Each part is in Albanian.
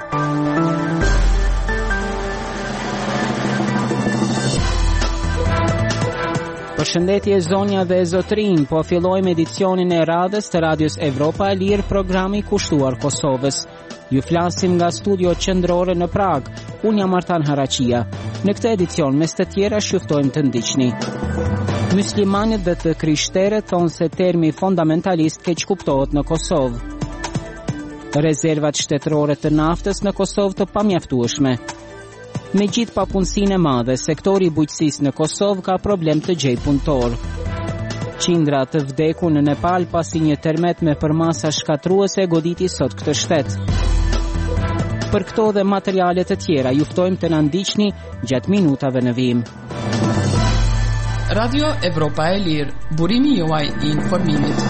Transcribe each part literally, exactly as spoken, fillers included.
Përshëndetje zonja dhe zotrin, po fillojmë edicionin e radhës të Radios Evropa e Lirë, programi kushtuar Kosovës. Ju flasim nga studio qendrore në Prag. Unë jam Artan Haraqia. Në këtë edicion, mes të tjera, shuftojmë të ndiqni. Muslimanët dhe të krishterët thonë se termi fundamentalist keq kuptohet në Kosovë. Rezervat shtetërore të naftës në Kosovë të pamjaftueshme. Me gjithë papunësinë e madhe, sektori i bujqësisë në Kosovë ka problem të gjejë punëtor. Qindra të vdekur në Nepal pasi një termet me përmasa shkatruese goditi sot këtë shtet. Për këto dhe materiale të tjera, ju ftojmë të na ndiqni gjatë minutave në vim. Radio Evropa e Lirë, burimi juaj i informimit.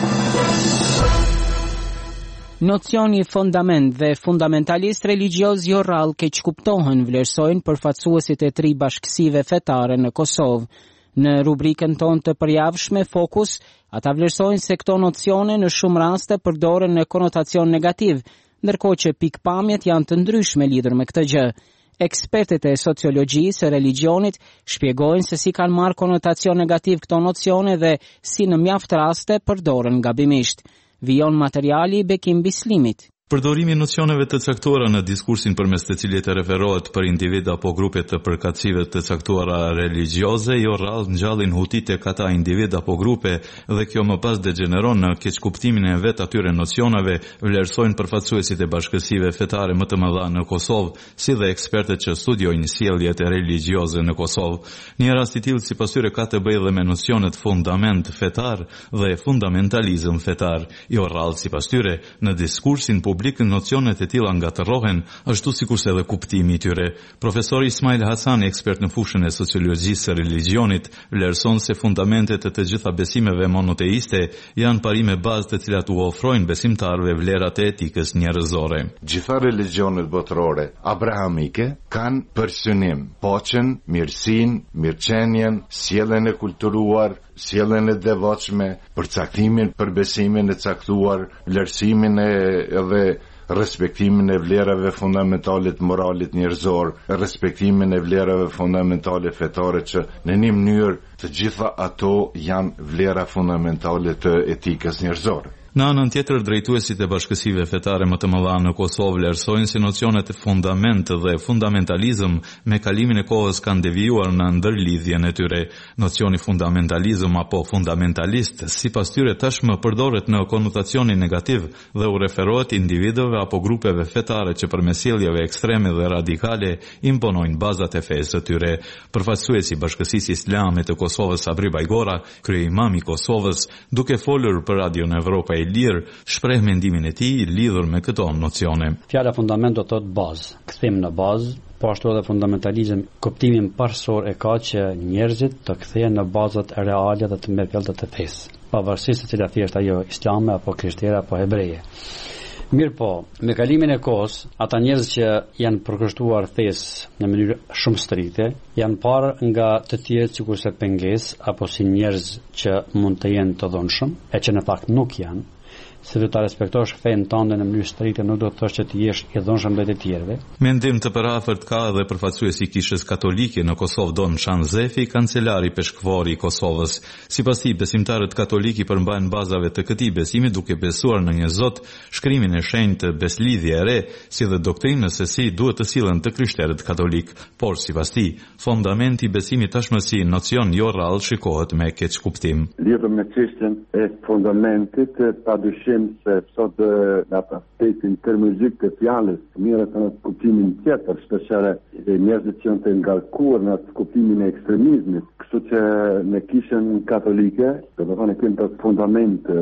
Nocioni fundament dhe fundamentalist religioz jo rrallë keq kuptohen, vlerësojnë përfaqësuesit e tri bashkësive fetare në Kosovë. Në rubrikën tonë të përjavshme Fokus, ata vlerësojnë se këto nocione në shumë raste përdoren në konotacion negativ, ndërkohë që pikpamjet janë të ndryshme lidhur me këtë gjë. Ekspertët e sociologjisë së religionit shpjegojnë se si kanë marrë konotacion negativ këto nocione dhe si në mjaft raste përdoren gabimisht. Vijon materiali Bekim Bislimit. Përdorimi i nocioneve të caktuara në diskursin përmes të cilit të referohet për individ apo grupe të përkatësive të caktuara religjioze, jo rrallë ngjallin hutit e kata individ apo grupe dhe kjo më pas degeneron në keqkuptimin e vet atyre nocioneve, vlerësojnë përfaqësuesit e bashkësive fetare më të mëdha në Kosovë, si dhe ekspertët që studiojnë sjelljet e religjioze në Kosovë. Një rast i tillë sipas tyre ka të bëjë dhe me nocionet fundament fetar dhe fundamentalizëm fetar, jo rrallë sipas tyre në diskursin publik nocionet e tilla ngatërrohen, ashtu sikurse edhe kuptimi i tyre. Profesori Ismail Hasani, ekspert në fushën e sociologjisë së religionit, vlerëson se fundamentet e të gjitha besimeve monoteiste janë parime bazë të cilat u ofrojnë besimtarëve vlerat e etikës njerëzore. Gjitha religionet botërore abrahamike kanë për synim paqen, mirësinë, mirëqenien, sjelljen e kulturuar, sjelljen e devotshme, përcaktimin për besimin e caktuar, vlerësimin e edhe respektimin e vlerave fundamentale të moralit njerëzor, respektimin e vlerave fundamentale fetare që në një mënyrë të gjitha ato janë vlera fundamentale të etikës njerëzore. Në anën tjetër, drejtuesit e bashkësive fetare më të mëdha në Kosovë vlerësojnë se nocionet e fundament dhe fundamentalizëm me kalimin e kohës kanë devijuar në ndërlidhjen e tyre. Nocioni fundamentalizëm apo fundamentalist, sipas tyre tashmë përdoret në konotacionin negativ dhe u referohet individëve apo grupeve fetare që përmes sjelljeve ekstreme dhe radikale imponojnë bazat e fesë së tyre. Përfaqësuesi i Bashkësisë Islame të Kosovës Sabri Bajgora, kryeimam i Kosovës, duke folur për Radion Evropa e Lirë, shpreh mendimin e tij lidhur me këto nocione. Fjala fundament do të thotë bazë, kthim në bazë, po ashtu edhe fundamentalizëm kuptimin parsor e ka që njerëzit të kthehen në bazat reale dhe të mbetëlta të fesë, pavarësisht se cila thjesht ajo islame apo krishtere apo hebreje. Mirë po, me kalimin e kohës, ata njerëz që janë përkushtuar fesë në mënyrë shumë strikte, janë parë nga të tjerë sikurse pengesë apo si njerëz që mund të jenë të dhunshëm, e që në fakt nuk janë, se do ta respektosh fenë tënde në mënyrë strikte nuk do të thosh që të jesh i dhunshëm ndaj të tjerëve. Mendim të përafërt ka edhe përfaqësuesi i Kishës Katolike në Kosovë Don Shanzefi, kancelari peshkvori i Kosovës. Sipas tij, besimtarët katolik i përmbajnë bazave të këtij besimi duke besuar në një Zot, shkrimin e shenjtë, beslidhje e re, si dhe doktrinën se si duhet të sillen të krishterët katolik. Por sipas tij, fundamenti i besimit tashmë si nocion jo rrallë shikohet me keq kuptim. Lidhur me çështjen e fundamentit, padyshim se sot në aspektin terminologjik të fjalës mirë të në kuptimin tjetër, shpeshherë njerëzit që janë të ngarkuar në kuptimin e ekstremizmit, kështu që në Kishën Katolike, do të thonë kemi për fundament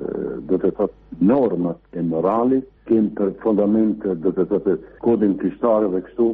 do të thotë normat e moralit, kemi për fundament do të thotë kodin krishtar dhe kështu,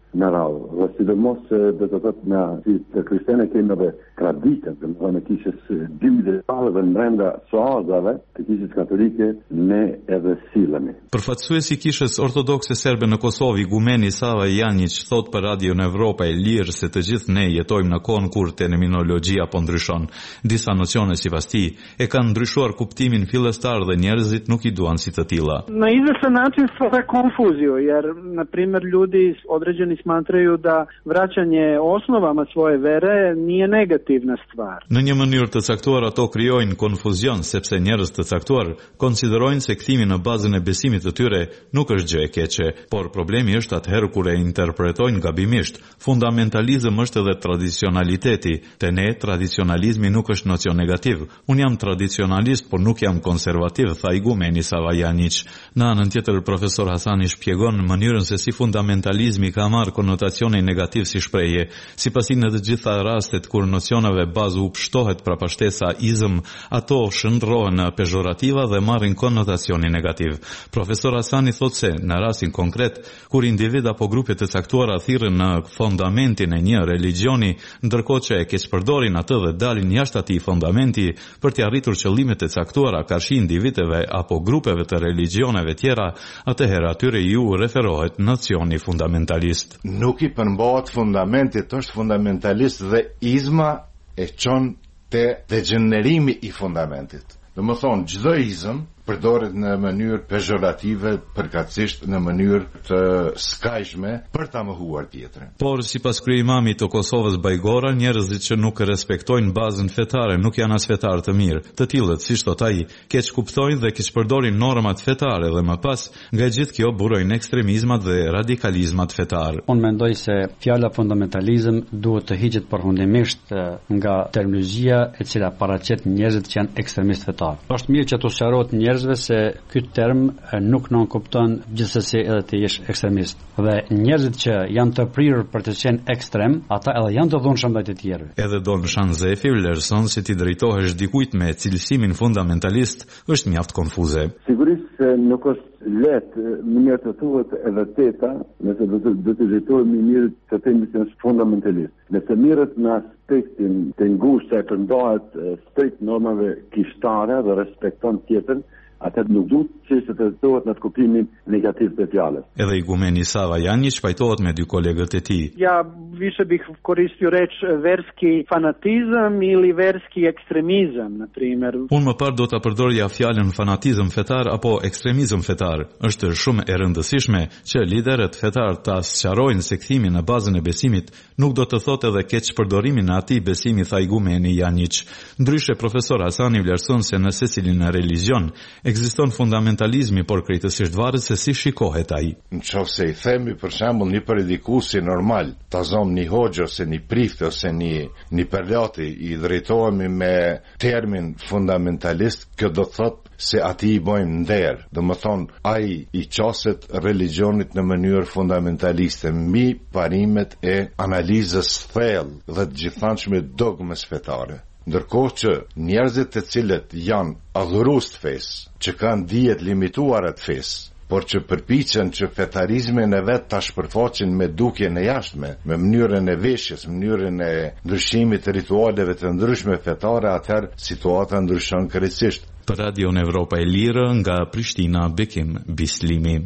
në radhë. Dhe sidomos do të thotë na si të kristianë kemi edhe traditë, do të thonë kishës dy detale brenda soazave të kishës katolike ne edhe sillemi. Përfaqësuesi i kishës ortodokse serbe në Kosovë, igumeni Sava Janjić, thot për Radio në Evropa e Lirë se të gjithë ne jetojmë në kohën kur terminologjia po ndryshon. Disa nocione sipas tij e kanë ndryshuar kuptimin fillestar dhe njerëzit nuk i duan si të tilla. Na izvestan način stvara konfuziju, jer na primjer ljudi određeni smatraju da vraćanje osnovama svoje vere nije negativna stvar. Në një mënyrë të caktuar ato krijojnë konfuzion sepse njerëz të caktuar konsiderojnë se kthimi në bazën e besimit të tyre nuk është gjë e keqe, por problemi është atëherë kur e interpretojnë gabimisht. Fundamentalizëm është edhe tradicionaliteti. Te ne tradicionalizmi nuk është nocion negativ. Unë jam tradicionalist, por nuk jam konservativ, tha igumeni Sava Janjić. Në anën tjetër, profesor Hasani shpjegon mënyrën se si fundamentalizmi ka marrë konotacione negativ si shprehje, sipas në të gjitha rastet kur nocioneve bazë u pshtohet prapashtesa izëm, ato shndrohen në pejorativa dhe marrin konotacioni negativ. Profesor Hasani thot se në rastin konkret, kur individ apo grupe të caktuara thirrën në fundamentin e një religioni, ndërkohë që e keqpërdorin atë dhe dalin jashtë atij fundamenti për të arritur qëllimet e caktuara karshi individeve apo grupeve të religioneve tjera, atëherë atyre ju referohet nocioni fundamentalist. Nuk i përmbahet fundamentit, është fundamentalist dhe izma e çon te degenerimi i fundamentit. Do më thonë, çdo izëm përdoret në mënyrë pejorative, përkatësisht në mënyrë të skajshme për ta mohuar tjetrin. Por sipas kryeimaamit të Kosovës Bajgora, njerëzit që nuk respektojnë bazën fetare nuk janë as fetar të mirë. Të tillët, siç thot ai, keq kuptojnë dhe keq përdorin normat fetare dhe më pas nga gjithë kjo burojnë ekstremizmat dhe radikalizmat fetar. Unë mendoj se fjala fundamentalizëm duhet të hiqet përfundimisht nga terminologjia e cila paraqet njerëzit që janë ekstremistë fetar. Është mirë që të sqarohet njerëz se ky term nuk nën kupton gjithsesi edhe të jesh ekstremist. Dhe njerëzit që janë të prirur për të qenë ekstrem, ata edhe janë të dhunshëm ndaj të tjerëve. Edhe Don Shanzefi vlerëson se ti drejtohesh dikujt me cilësimin fundamentalist është mjaft konfuze. Sigurisht se nuk është lehtë në mirë të thuhet e vërteta, nëse do të do të drejtohemi mirë të themi se është fundamentalist. Nëse mirët në aspektin të ngushtë e përndohet strikt normave kishtare dhe respekton tjetrën, atë nuk duhet që të trajtohet në kuptimin negativ të fjalës. Edhe igumeni Sava Janjić pajtohet me dy kolegët e tij. Ja više bih koristio reč verski fanatizëm ili verski ekstremizëm, na primjer. Unë më parë do ta përdorja fjalën fanatizëm fetar apo ekstremizëm fetar. Është shumë e rëndësishme që liderët fetar ta sqarojnë se kthimi në bazën e besimit nuk do të thotë edhe keq përdorimin e atij besimi, tha igumeni Janjić. Ndryshe profesor Hasani vlerëson se në secilin religion ekziston fundamentalizmi, por krejtësisht varet se si shikohet ai. Nëse i themi për shembull një predikuesi normal, ta zom një hoxhë ose një priftë ose një një përlati, i drejtohemi me termin fundamentalist, kjo do të thotë se ati i bojmë nder. Do më thonë, ai i qaset religionit në mënyrë fundamentaliste mbi parimet e analizës thellë dhe të gjithanshme dogmës fetare. Ndërkohë që njerëzit të cilët janë adhurues të fesë, që kanë dijet limituara të fesë, por që përpiqen që fetarizmin e vet ta shpërfaqin me dukjen e jashtme, me mënyrën e veshjes, mënyrën e ndryshimit të ritualeve të ndryshme fetare, atëherë situata ndryshon krejtësisht. Për Radio në Evropa e Lirë nga Prishtina, Bekim Bislimi.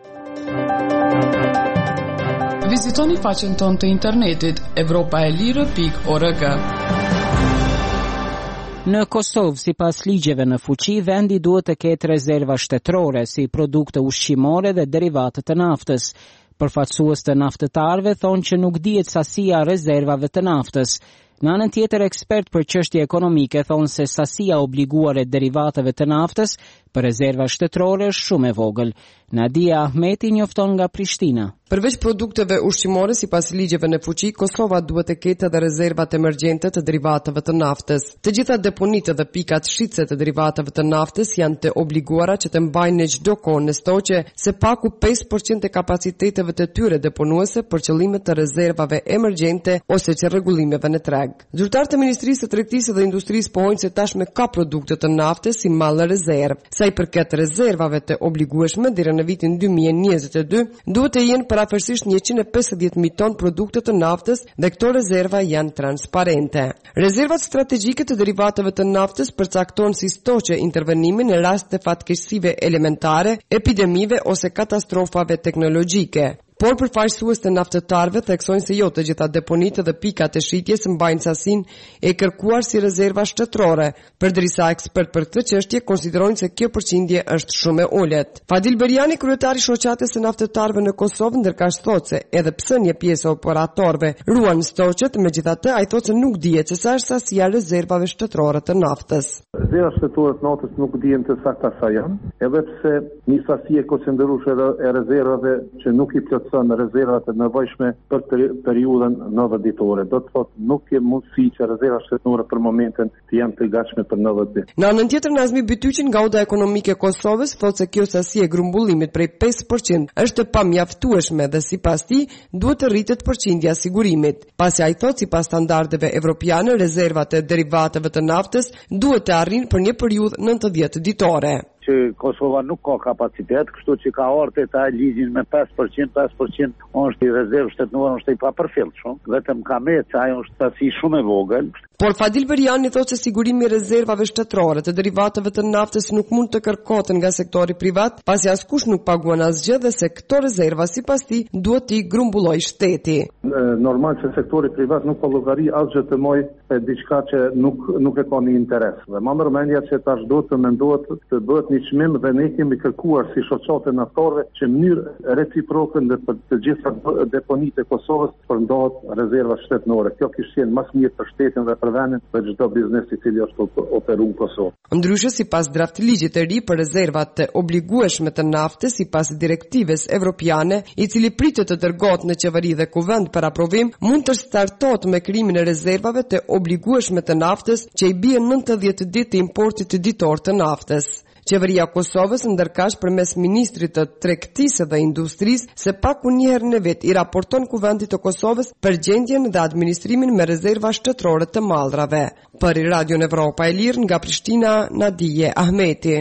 Vizitoni faqen tonë të internetit evropa e lirë pikë org. Në Kosovë, sipas ligjeve në fuqi, vendi duhet të ketë rezerva shtetërore si produkte ushqimore dhe derivate të naftës. Përfaqësues të naftëtarëve thonë që nuk dihet sasia e rezervave të naftës. Në anën tjetër, ekspert për çështje ekonomike thonë se sasia obliguar e derivateve të naftës për rezerva shtetërore është shumë e vogël. Nadia Ahmeti njofton nga Prishtina. Përveç produkteve ushqimore, sipas ligjeve në fuqi, Kosova duhet të ketë edhe rezervat emergjente të derivateve të naftës. Të gjitha deponitë dhe pikat shitse të derivateve të naftës janë të obliguara që të mbajnë në çdo kohë në stoqe se paku pesë përqind e kapaciteteve të tyre deponuese për qëllime të rezervave emergjente ose që rregullimeve në treg. Zyrtarët e Ministrisë së Tregtisë dhe Industrisë pohojnë se tashmë ka produkte të naftës si mall në rezervë. Sa i përket rezervave të obligueshme deri në vitin dy mijë e njëzet e dy, duhet të jenë parafërsisht njëqind e pesëdhjetë mijë ton produkte të naftës dhe këto rezerva janë transparente. Rezervat strategjike të derivateve të naftës përcaktojnë si stoqe intervenimin në rast të fatkeqësive elementare, epidemive ose katastrofave teknologjike. Por përfaqësues të naftëtarëve theksojnë se jo të gjitha deponitë dhe pikat e shitjes mbajnë sasinë e kërkuar si rezerva shtetërore, përderisa ekspert për këtë çështje konsiderojnë se kjo përqindje është shumë e ulët. Fadil Beriani, kryetari i shoqatës së naftëtarëve në Kosovë, ndërkaq thotë se edhe pse një pjesë e operatorëve ruan stoqet, megjithatë ai thotë se nuk dihet se sa është sasia e rezervave shtetërore të naftës. Rezervat shtetërore të naftës nuk dihen të sakta sa janë, edhe pse një sasi e konsiderueshme e rezervave që nuk i në rezervat e nevojshme për periudhën nëntëdhjetë ditore. Do të thotë nuk ke mundësi që rezervat shtetërore për momentin të janë të gatshme për nëntëdhjetë ditë. Në anën tjetër, Nazmi Bytyqi nga Oda Ekonomike e Kosovës thotë se kjo sasi e grumbullimit prej pesë përqind është pamjaftueshme dhe sipas tij duhet të rritet përqindja e sigurimit. Pasi ai thotë sipas standardeve evropiane, rezervat e derivateve të naftës duhet të arrijnë për një periudhë nëntëdhjetë ditore. Që Kosova nuk ka kapacitet, kështu që ka ardhur ta ligjin me pesë përqind, pesë përqind është i rezervë shtetërore, është i papërfillshëm, vetëm ka me që ajo është sasi shumë e vogël. Por Fadil Beriani thotë se sigurimi i rezervave shtetërore të derivateve të naftës nuk mund të kërkohet nga sektori privat, pasi askush nuk paguan asgjë dhe se këto rezerva sipas tij duhet t'i grumbullojë shteti. Normal që sektori privat nuk ka llogari asgjë të moj e diçka që nuk nuk e ka një interes. Dhe më ndërmendja që tash duhet të mendohet të bëhet një çmim dhe ne kemi kërkuar si shoqate naftorëve që në mënyrë reciproke në për të gjitha deponitë e Kosovës përndohet rezerva shtetërore. Kjo kishte qenë më mirë për shtetin dhe për vendin dhe çdo biznes i cili është operuar në Kosovë. Ndryshe, sipas draftligjit të ri për rezervat të obligueshme të naftës, sipas direktives evropiane, i cili pritet të dërgohet në qeveri dhe kuvend për aprovim, mund të startohet me krijimin e rezervave të obligueshme të naftës, që i bien nëntëdhjetë ditë të importit ditor të naftës. Qeveria e Kosovës ndërkaq përmes ministrit të tregtisë dhe industrisë se pak një herë në vit i raporton kuvendit të Kosovës për gjendjen dhe administrimin me rezerva shtetërore të mallrave. Për Radio Evropa e Lirë nga Prishtina, Nadije Ahmeti.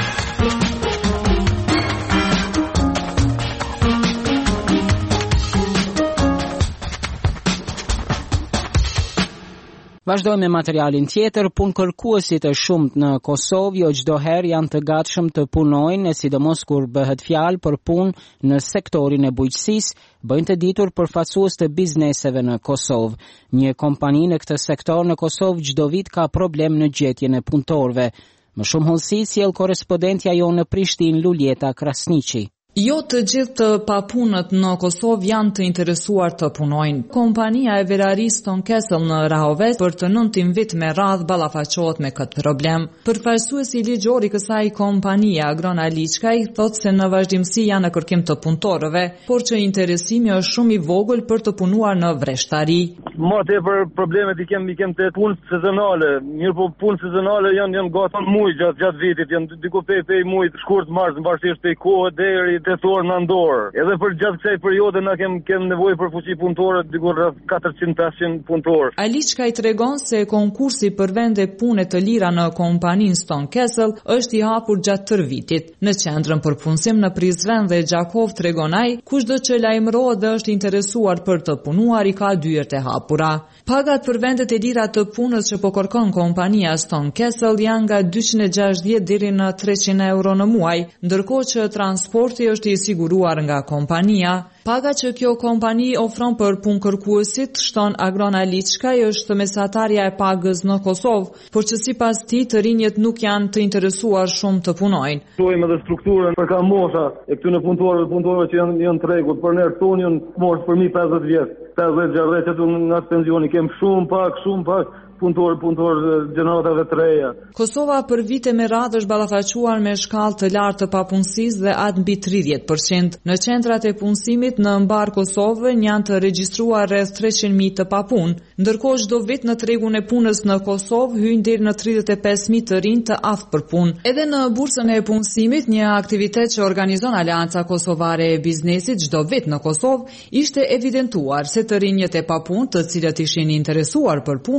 Vazhdojmë me materialin tjetër. Punëkërkuesit e shumt në Kosovë jo çdo herë janë të gatshëm të punojnë, sidomos kur bëhet fjalë për punë në sektorin e bujqësisë, bëjnë të ditur përfaqësues të bizneseve në Kosovë. Një kompani në këtë sektor në Kosovë çdo vit ka problem në gjetjen e punëtorëve. Më shumë hollësi sjell korrespondentja jonë në Prishtinë, Luljeta Krasniqi. Jo të gjithë të papunët në Kosovë janë të interesuar të punojnë. Kompania e verarisë Stone Castle në Rahovec për të nëntin vit me radhë ballafaqohet me këtë problem. Përfaqësuesi ligjor i kësaj kompanie, Agrona Liçkaj, thotë se në vazhdimsi janë në kërkim të punëtorëve, por që interesimi është shumë i vogël për të punuar në vreshtari. Më tepër problemet i kem i kem të punë sezonale. Mirë, po punë sezonale janë janë gati muj gjatë gjatë vitit, janë diku pe pe muj shkurt mars, mbashkësisht pe kohë deri tetor në ndor. Edhe për gjatë kësaj periudhe na kem kem nevojë për fuqi punëtore, diku rreth katërqind pesëqind punëtor. Aliçka i tregon se konkursi për vende pune të lira në kompaninë Stone Castle është i hapur gjatë tërë vitit. Në qendrën për punësim në Prizren dhe Gjakov tregon ai, kushdo që lajmërohet dhe është interesuar për të punuar i ka dyert e hapura. Pagat për vendet e lira të punës që po kërkon kompania Stone Castle janë nga dyqind e gjashtëdhjetë deri në treqind euro në muaj, ndërkohë që transporti është i siguruar nga kompania. Paga që kjo kompani ofron për punëkërkuesit, shton Agrona Liçkaj, është mesatarja e pagës në Kosovë, por që sipas tij të rinjët nuk janë të interesuar shumë të punojnë. Shohim edhe strukturën për ka mosha e këtyre punëtorëve, punëtorëve që janë janë tregut, për ne tonin moshë për mi pesëdhjetë vjet, pesëdhjetë gjashtë që nga pensioni kem shumë pak, shumë pak. punëtor, punëtor gjeneratave të reja. Kosova për vite me radhë është ballafaquar me shkallë të lartë të papunësisë dhe atë mbi tridhjetë përqind. Në qendrat e punësimit në mbar Kosovën janë të regjistruar rreth treqind mijë të papunë, ndërkohë çdo vit në tregun e punës në Kosovë hyjnë deri në tridhjetë e pesë mijë të rinj të aftë për punë. Edhe në bursën e punësimit, një aktivitet që organizon Aleanca Kosovare e Biznesit çdo vit në Kosovë, ishte evidentuar se të rinjët e papunë, të cilët ishin interesuar për punë, kishin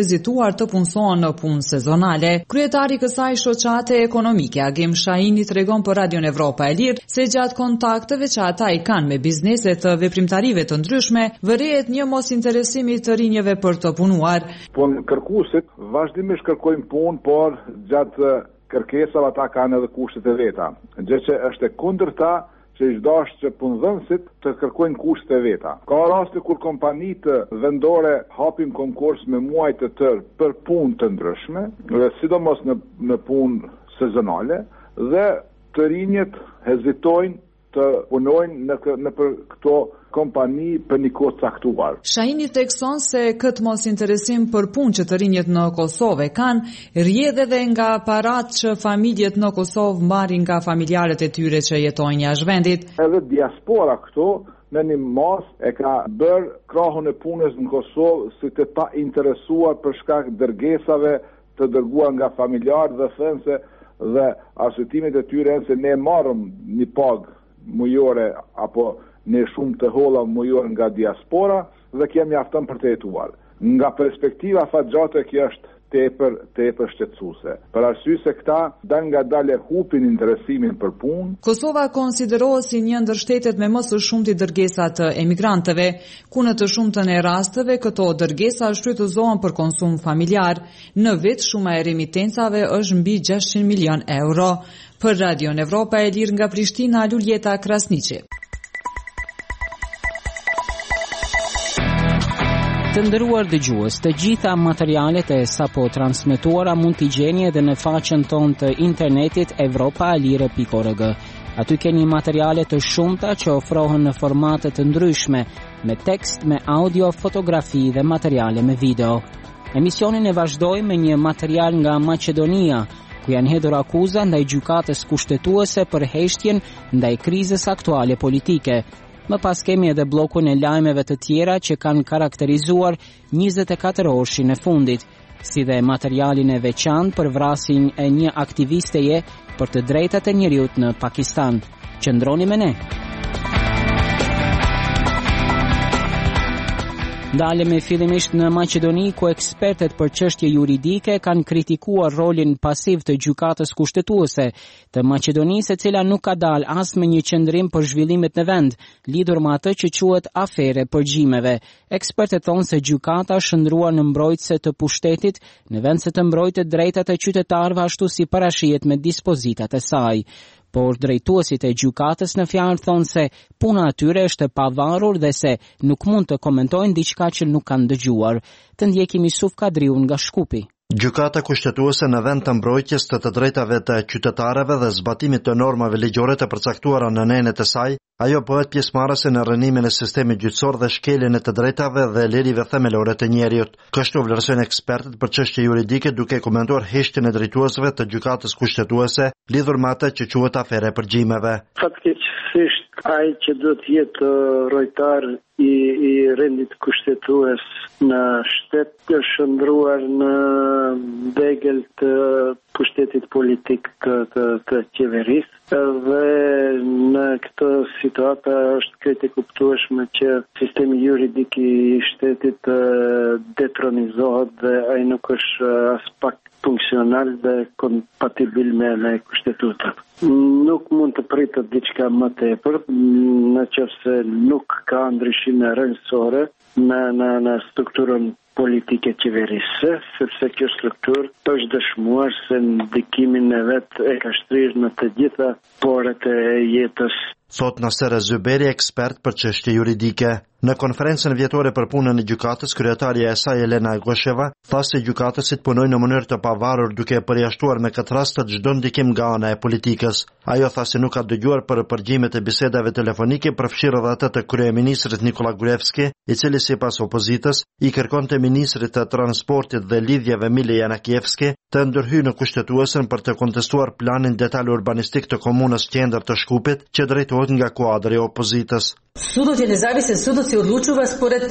vizituar të punësohen në punë sezonale. Kryetari i kësaj shoqate ekonomike, Agim Shahini, tregon për Radion Evropa e Lirë se gjatë kontakteve që ata i kanë me biznese të veprimtarive të ndryshme, vërehet një mos interesimi të rinjeve për të punuar. Punë kërkuesit vazhdimisht kërkojnë punë, por gjatë kërkesave ata kanë edhe kushtet e veta. Gjë që është e kundërta që i dashur që punëdhënësit të kërkojnë kushtet e veta. Ka raste kur kompanitë vendore hapin konkurs me muaj të tërë për punë të ndryshme, dhe sidomos në në punë sezonale, dhe të rinjët hezitojnë të punojnë në, në për këto kompani për një kohë caktuar. Shahini thekson se këtë mos interesim për punë që të rinjët në Kosovë kanë, rrjedh edhe nga parat që familjet në Kosovë marrin nga familjarët e tyre që jetojnë jashtë vendit. Edhe diaspora këto në një mas e ka bërë krahun e punës në Kosovë si të pa interesuar për shkak dërgesave të dërguar nga familjarë dhe thënë se dhe arsyetimit e tyre se ne marrëm një pagë mujore apo në shumë të holla mujore nga diaspora dhe kemi aftën për të jetuar. Nga perspektiva fatgjate kjo është tepër tepër shqetësuese. Për arsye se këta dan ngadalë hupin interesimin për punë. Kosova konsiderohet si një ndër shtetet me më së shumti dërgesa të emigrantëve, ku në të shumtën e rasteve këto dërgesa shfrytëzohen për konsum familjar. Në vit shuma e remitencave është mbi gjashtëqind milion euro. Për Radion Evropa e Lirë nga Prishtina, Luljeta Krasniqi. Të nderuar dëgjues, të gjitha materialet e sapo transmetuara mund t'i gjeni edhe në faqen tonë të internetit evropa e lire pikë org. Aty keni materiale të shumta që ofrohen në formate të ndryshme, me tekst, me audio, fotografi dhe materiale me video. Emisionin e vazhdojmë me një material nga Maqedonia, ku janë hedhur akuza ndaj gjykatës kushtetuese për heshtjen ndaj krizës aktuale politike. Më pas kemi edhe blokun e lajmeve të tjera që kanë karakterizuar njëzet e katër orëshin e fundit, si dhe materialin e veçantë për vrasjen e një aktivisteje për të drejtat e njeriut në Pakistan. Qëndroni me ne. Ndalemi fillimisht në Maqedoni, ku ekspertet për çështje juridike kanë kritikuar rolin pasiv të gjykatës kushtetuese të Maqedonisë, e cila nuk ka dalë as me një qendrim për zhvillimet në vend, lidhur me atë që quhet afere përgjimeve. Ekspertet thonë se gjykata shndrua në mbrojtëse të pushtetit, në vend se të mbrojtë drejtat e qytetarëve ashtu si parashihet me dispozitat e saj. Por drejtuesit e gjykatës në fjalë thonë se puna atyre është e pavarur dhe se nuk mund të komentojnë diçka që nuk kanë dëgjuar. Të ndjekim Yusuf Kadriun nga Shkupi. Gjykata kushtetuese në vend të mbrojtjes të të drejtave të qytetarëve dhe zbatimit të normave ligjore të përcaktuara në nenet e saj, ajo bëhet pjesëmarrëse në rënimin e sistemit gjyqësor dhe shkeljen e të drejtave dhe lirive themelore të njeriut. Kështu vlerësojnë ekspertët për çështje juridike duke komentuar heshtjen e drejtuesve të gjykatës kushtetuese lidhur me atë që quhet afere përgjimeve. Fatkeqësisht ai që do të jetë rojtar i, i rendit kushtetues në shtet të shndruar në degel të pushtetit politik të, të, të qeverisë dhe në këtë situatë është krejt e kuptueshme që sistemi juridik i shtetit detronizohet dhe ai nuk është as pak funksional dhe kompatibil me, me kushtetutat. Nuk mund të pritet diçka më tepër, nëse nuk ka ndryshime rrënjësore në, në, në strukturën politike qeverisë, sepse kjo strukturë është dëshmuar se ndikimin e vet e ka shtrirë në të gjitha poret e jetës. Thot Nasser Zyberi, ekspert për çështje juridike. Në konferencën vjetore për punën e gjykatës, kryetaria e saj Elena Gosheva tha se gjykatësit punojnë në mënyrë të pavarur duke përjashtuar me këtë rast çdo ndikim nga ana e politikës. Ajo tha se nuk ka dëgjuar për përgjimet e bisedave telefonike, përfshirë edhe atë të kryeministrit Nikola Gruevski, i cili sipas opozitës i kërkonte ministrit të transportit dhe lidhjeve Mile Janakievski të ndërhyjë në kushtetuesen për të kontestuar planin detaj urbanistik të komunës qendër të Shkupit, që drejtohet nga kuadri i opozitës. Судот е независен, судот се одлучува според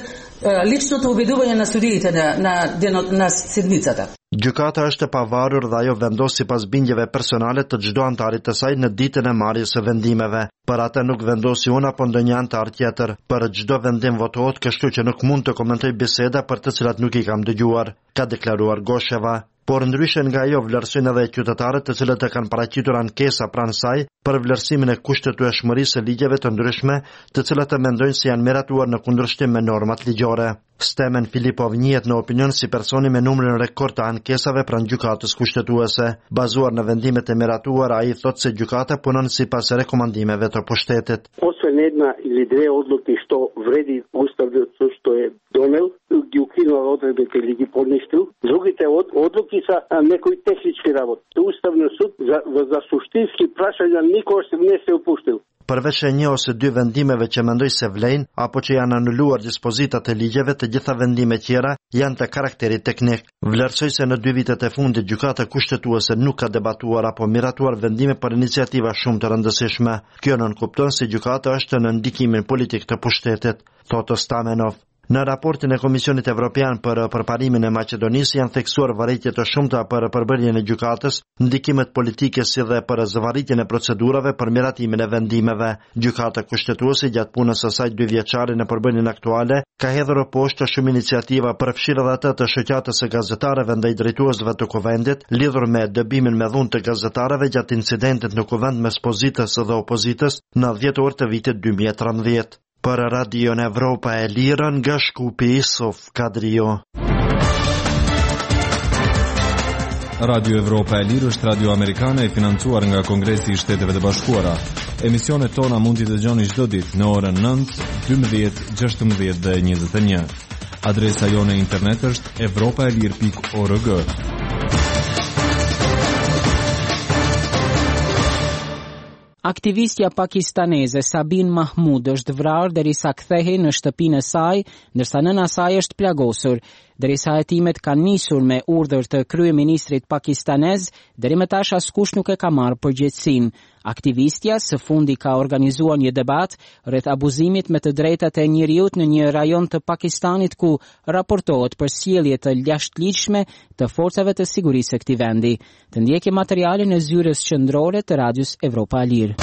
личното убедување на судиите на, на, денот, на седмицата. Gjykata është e pavarur dhe ajo vendos sipas bindjeve personale të çdo antarit të saj në ditën e marrjes së vendimeve. Për atë nuk vendosi unë apo ndonjë antar tjetër. Për çdo vendim votohet, kështu që nuk mund të komentoj biseda për të cilat nuk i kam dëgjuar, ka deklaruar Gosheva. Por ndryshe nga ajo vlerësojnë edhe qytetarët të cilët e kanë paraqitur ankesa pranë saj për vlerësimin e kushtetueshmërisë së ligjeve të ndryshme, të cilat e mendojnë se janë miratuar në kundërshtim me normat ligjore. Stemen Filipov njihet në opinion si personi me numrin rekord të ankesave pranë gjykatës kushtetuese. Bazuar në vendimet e miratuara, ai thotë se gjykata punon sipas rekomandimeve të pushtetit. Освен една или две одлуки што вреди уставот што е донел, ги укинува одредбите или ги поништил. Другите одлуки са некои технички работи. Уставниот суд за, за суштински прашања никогаш не се упуштил. Përveç e një ose dy vendimeve që mendoj se vlejnë, apo që janë anuluar dispozitat e ligjeve, të gjitha vendime tjera janë të karakterit teknik. Vlerësoj se në dy vitet e fundit gjykata kushtetuese nuk ka debatuar apo miratuar vendime për iniciativa shumë të rëndësishme. Kjo nënkupton se gjykata është në ndikimin politik të pushtetit, thotë Stamenov. Në raportin e Komisionit Evropian për përparimin e Maqedonisë janë theksuar varëjtje të shumta për përbërjen e gjykatës, ndikimet politike si dhe për zëvarritjen e procedurave për miratimin e vendimeve. Gjykata kushtetuese gjatë punës së saj dy vjeçare në përbërjen aktuale ka hedhur poshtë shumë iniciativa përfshirë edhe atë të shoqatës së gazetarëve ndaj drejtuesve të kuvendit, lidhur me dëbimin me dhunë të gazetarëve gjatë incidentit në kuvend mes pozitës dhe opozitës në dhjetor të vitit dy mijë e tridhjetë. Për Radion Evropa e Lirë nga Shkupi Sof Kadrio. Radio Evropa e Lirë është radio amerikane e financuar nga Kongresi i Shteteve të Bashkuara. Emisionet tona mund t'i dëgjoni çdo ditë në orën nëntë, dymbëdhjetë, gjashtëmbëdhjetë dhe njëzet e një. Adresa jone internet është evropaelir pikë org. Aktivistja pakistaneze Sabin Mahmud është vrarë derisa kthehej në shtëpinë e saj, ndërsa nëna e saj është plagosur. Derisa hetimet kanë nisur me urdhër të kryeministrit pakistanez, deri më tash askush nuk e ka marrë përgjegjësinë. Aktivistja së fundi ka organizuar një debat rreth abuzimit me të drejtat e njeriut në një rajon të Pakistanit ku raportohet për sjellje të jashtëligjshme të forcave të sigurisë së këtij vendi. Të ndjekë materialin e zyrës qendrore të Radios Evropa e Lirë.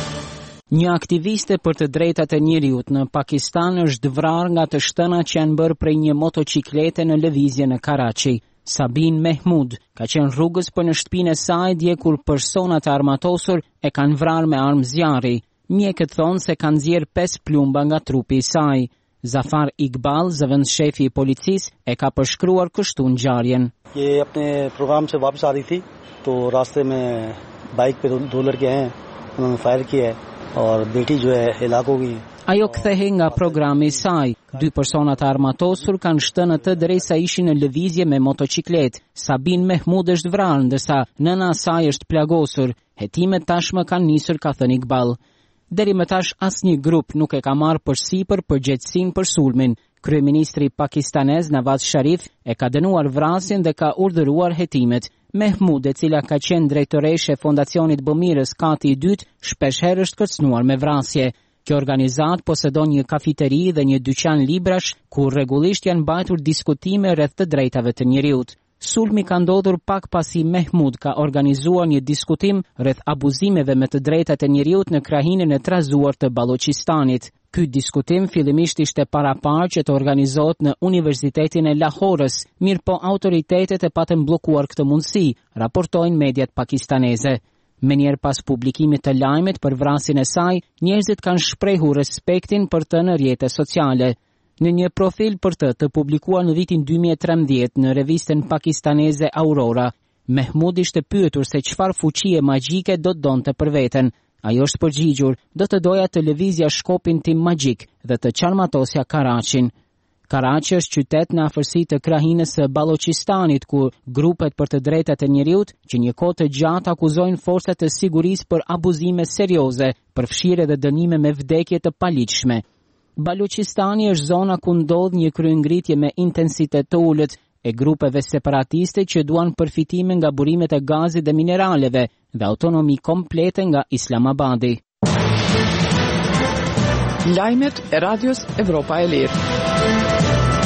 Një aktiviste për të drejtat e njeriut në Pakistan është vrarë nga të shtënat që janë bërë prej një motociklete në lëvizje në Karachi. Sabin Mahmud ka qenë rrugës për në shtëpinë e saj dje kur personat e armatosur e kanë vrarë me armë zjarri. Mjekët thonë se kanë nxjerrë pesë plumba nga trupi i saj. Zafar Iqbal, zëvendëshefi i policisë, e ka përshkruar kështu ngjarjen. ये अपने प्रोग्राम से वापस आ रही थी तो रास्ते में बाइक पे दो लड़के हैं उन्होंने फायर किया है और बेटी जो है हिलाक हो गई. Ajo kthehej nga programi i saj. Dy personat armatosur kanë shtënë të derisa ishin në lëvizje me motociklet. Sabin Mahmud është vrarë, ndërsa nëna e saj është plagosur. Hetimet tashmë kanë nisur, ka thënë Iqbal. Deri më tash asnjë grup nuk e ka marrë përsipër përgjegjësinë për sulmin. Kryeministri pakistanez Nawaz Sharif e ka dënuar vrasjen dhe ka urdhëruar hetimet. Mahmud, e cila ka qenë drejtoreshe e Fondacionit Bëmirës Kati i dytë, shpesh herë është kërcënuar me vrasje. Kjo organizat posedon një kafiteri dhe një dyqan librash ku rregullisht janë mbajtur diskutime rreth të drejtave të njeriut. Sulmi ka ndodhur pak pasi Mahmud ka organizuar një diskutim rreth abuzimeve me të drejtat e njeriut në krahinën e trazuar të Ballochistanit. Ky diskutim fillimisht ishte parapar që të organizohet në Universitetin e Lahorës, mirë po autoritetet e patën bllokuar këtë mundësi, raportojnë mediat pakistaneze. Me njerë pas publikimit të lajmet për vrasjen e saj, njerëzit kanë shprehur respektin për të në rrjete sociale. Në një profil për të të publikuar në vitin dy mijë e trembëdhjetë në revistën pakistaneze Aurora, Mahmud ishte pyetur se çfarë fuqie magjike do të donte për veten. Ajo është përgjigjur, do të doja të lëvizja shkopin tim magjik dhe të qarmatosja Karachin. Karachi është qytet në afërsi të krahinës së Ballochistanit, ku grupet për të drejtat e njeriut që një kohë të gjatë akuzojnë forcat e sigurisë për abuzime serioze, përfshirje dhe dënime me vdekje të paligjshme. Ballochistani është zona ku ndodh një kryengritje me intensitet të ulët e grupeve separatiste që duan përfitime nga burimet e gazit dhe mineraleve dhe autonomi komplete nga Islamabadi. Lajmet e Radios Evropa e Lirë.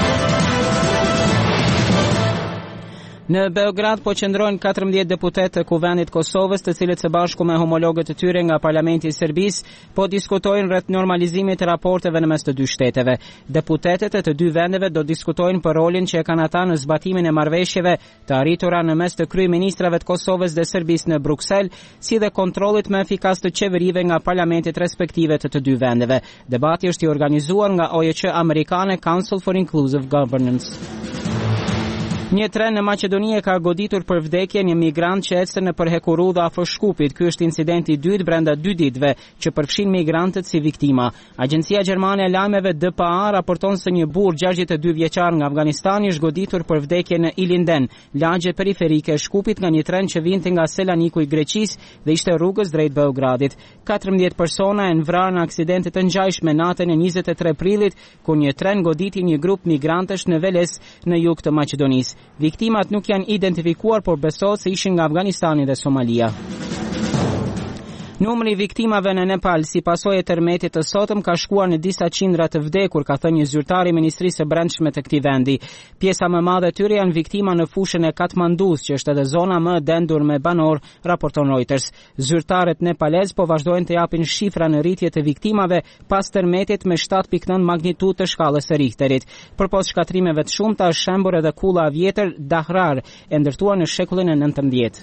Në Beograd po qëndrojnë katërmbëdhjetë deputetë të Kuvendit të Kosovës, të cilët së bashku me homologët e tyre nga Parlamenti i Serbisë po diskutojnë rreth normalizimit të raporteve në mes të dy shteteve. Deputetët e të dy vendeve do diskutojnë për rolin që e kanë ata në zbatimin e marrëveshjeve të arritura në mes të kryeministrave të Kosovës dhe Serbisë në Bruksel, si dhe kontrollit më efikas të qeverive nga parlamentet respektive të të dy vendeve. Debati është i organizuar nga O E C amerikane Council for Inclusive Governance. Një tren në Maqedoni e ka goditur për vdekje një migrant që ecte në përhekuru dhe afër Shkupit. Ky është incidenti i dytë brenda dy ditëve që përfshin migrantët si viktima. Agjencia Gjermane e Lajmeve D P A raporton se një burr gjashtëdhjetë e dy vjeçar nga Afganistani është goditur për vdekje në Ilinden, lagje periferike e Shkupit, nga një tren që vinte nga Selaniku i Greqisë dhe ishte rrugës drejt Beogradit. katërmbëdhjetë persona janë vrarë në aksidente të ngjashme natën e njëzet e tre prillit, kur një tren goditi një grup migrantësh në Veles në jug të Maqedonisë. Viktimat nuk janë identifikuar, por besohet se ishin nga Afganistani dhe Somalia. Numri i viktimave në Nepal si pasojë e tërmetit të sotëm ka shkuar në disa qindra të vdekur, ka thënë një zyrtar i Ministrisë së Brendshme të këtij vendi. Pjesa më e madhe e tyre janë viktima në fushën e Katmandus, që është edhe zona më e dendur me banor, raporton Reuters. Zyrtarët nepalez po vazhdojnë të japin shifra në rritje të viktimave pas tërmetit me shtatë pikë nëntë magnitudë të shkallës së Richterit. Përpos shkatrimeve të shumta, është shembur edhe kulla e vjetër Dahrar, e ndërtuar në shekullin e nëntëmbëdhjetë.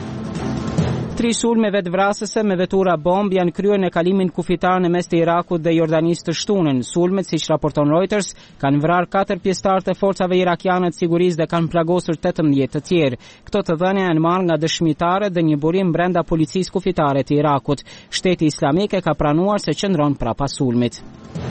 Tri sulme vetvrasëse me vetura bomb janë kryer në kalimin kufitar në mes të Irakut dhe Jordanisë të shtunën. Sulmet, siç raporton Reuters, kanë vrarë katër pjesëtar të forcave irakiane të sigurisë dhe kanë plagosur tetëmbëdhjetë të tjerë. Këto të dhënia janë marrë nga dëshmitare dhe një burim brenda policisë kufitare të Irakut. Shteti Islamik e ka pranuar se qëndron prapa sulmit.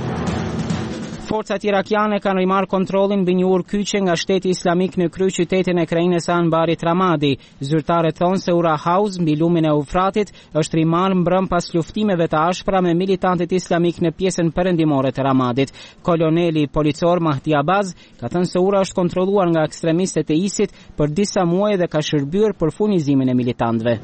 Forcat irakiane kanë rimarrë kontrollin mbi një urë kyçe nga Shteti Islamik në kryeqytetin e krajinës Anbarit Ramadi. Zyrtarët thonë se ura Hauz mbi lumin e Eufratit është rimarrë mbrëm pas luftimeve të ashpra me militantët islamik në pjesën perëndimore të Ramadit. Koloneli policor Mahdi Abaz ka thënë se ura është kontrolluar nga ekstremistët e ISIT për disa muaj dhe ka shërbyer për furnizimin e militantëve.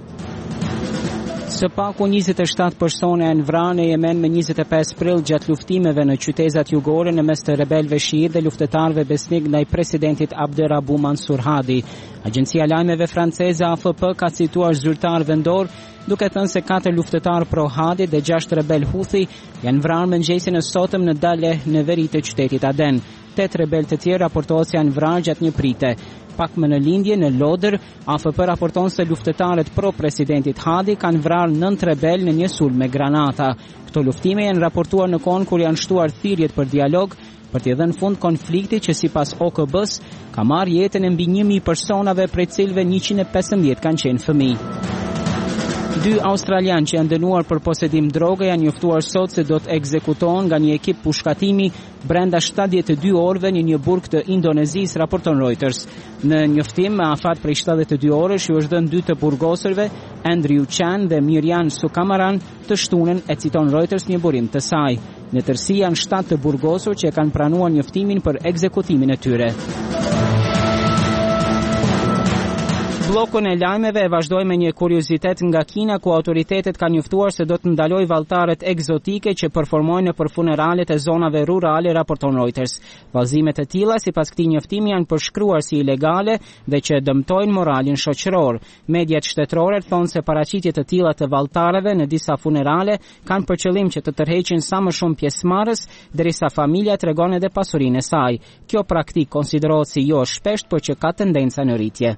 Së paku njëzet e shtatë persone janë vrarë në Yemen me njëzet e pesë prill gjatë luftimeve në qytetat jugore në mes të rebelëve shiit dhe luftetarëve besnik ndaj presidentit Abderabu Mansur Hadi. Agjencia Lajmeve franceze A F P ka cituar zyrtar vendor duke thënë se katër luftetarë pro Hadi dhe gjashtë rebel Houthi janë vrarë mëngjesin e sotëm në Daleh në veri të qytetit Aden. Tetë rebel të tjerë raportohet se janë vrarë gjatë një prite. Pak më në lindje në Lodër, A F P raporton se luftetarët pro presidentit Hadi kanë vrarë nëntë rebel në një sulm me granata. Këto luftime janë raportuar në kohë kur janë shtuar thirrjet për dialog për t'i dhënë fund konfliktit që sipas O K B-s ka marrë jetën e mbi një mijë personave, prej cilëve njëqind e pesëmbëdhjetë kanë qenë fëmijë. Dy australian që janë dënuar për posedim droge janë njoftuar sot se do të ekzekutohen nga një ekip pushkatimi brenda shtatëdhjetë e dy orëve në një burg të Indonezisë, raporton Reuters. Në njoftim me afat prej shtatëdhjetë e dy orësh u është dhënë dy të burgosërve, Andrew Chan dhe Mirjan Sukamaran, të shtunën, e citon Reuters një burim të saj. Në tërësi janë shtatë të burgosur që kanë pranuar njoftimin për ekzekutimin e tyre. Bllokun e lajmeve e vazhdoi me një kuriozitet nga Kina, ku autoritetet kanë njoftuar se do të ndalojë vallëtarët egzotike që performojnë nëpër funeralet e zonave rurale, raporton Reuters. Vallëzimet e tilla sipas këtij njoftimi janë përshkruar si ilegale dhe që dëmtojnë moralin shoqëror. Mediat shtetërore thonë se paraqitjet të tilla të vallëtarëve në disa funerale kanë për qëllim që të tërheqin sa më shumë pjesëmarrës, derisa familja tregon edhe pasurinë e saj. Kjo praktikë konsiderohet si jo shpesht, por që ka tendenca në rritje.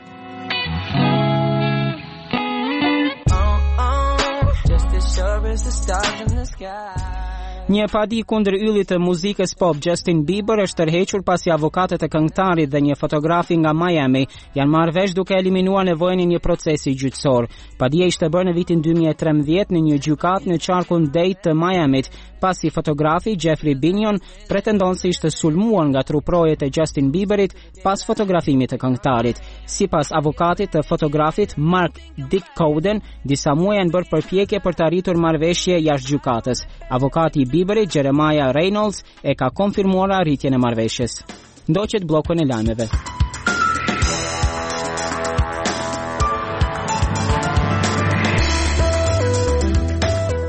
Një padi kundër yllit të muzikës pop Justin Bieber është tërhequr pasi avokatët e këngëtarit dhe një fotografi nga Miami janë marrë vesh duke eliminuar nevojën e një procesi gjyqësor. Padia ishte bërë në vitin dy mijë e trembëdhjetë në një gjykatë në qarkun Dade të Miamit, pasi fotografi Jeffrey Binion pretendon se ishte sulmuar nga truprojet e Justin Bieberit pas fotografimit të këngëtarit. Sipas avokatit të fotografit Mark Dick Cowden, disa muaj janë bërë përpjekje për të arritur marrëveshje jashtë gjykatës. Avokati i Bieberit, Jeremiah Reynolds, e ka konfirmuar arritjen e marrëveshjes. Ndoqet bllokun e lajmeve.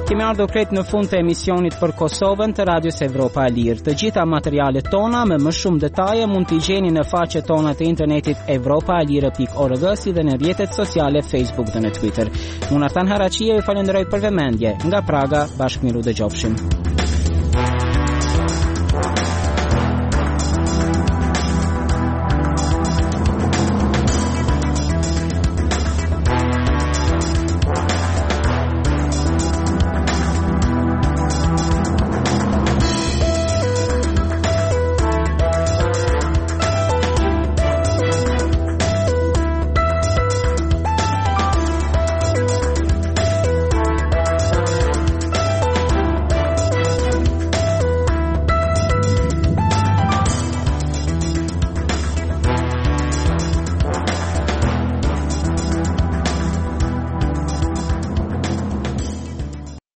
Kemi ardhur krejt në fund të emisionit për Kosovën të Radios Evropa e Lirë. Të gjitha materialet tona me më shumë detaje mund t'i gjeni në faqet tona të internetit evropa e lirë pikë org si dhe në rrjetet sociale Facebook dhe në Twitter. Unë Artan Haraqia ju falenderoj për vëmendje. Nga Praga, bashkë miru dëgjofshim.